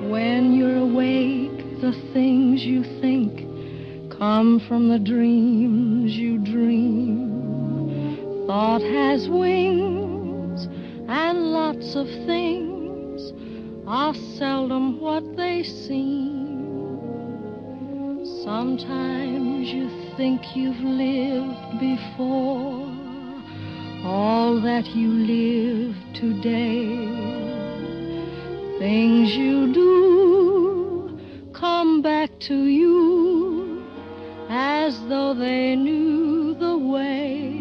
When you're awake, the things you think come from the dreams you dream. Thought has wings, and lots of things are seldom what they seem. Sometimes you think you've lived before all that you live today. Things you do come back to you as though they knew the way.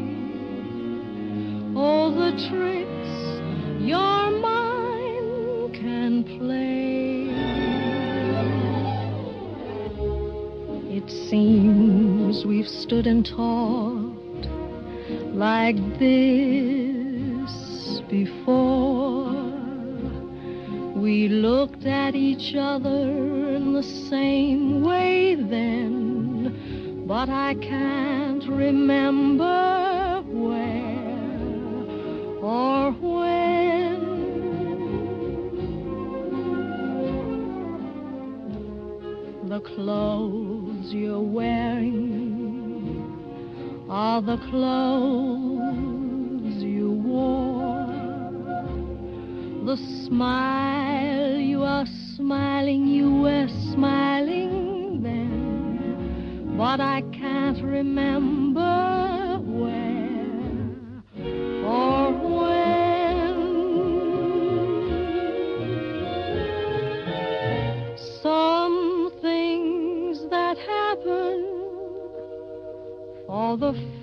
Oh, the tricks your mind can play. It seems we've stood and talked like this before. We looked at each other in the same way then, but I can't remember where or when. The clothes you're wearing are the clothes you wore. The smile you are smiling, you were smiling then, but I can't remember where or when. Some things that happen for the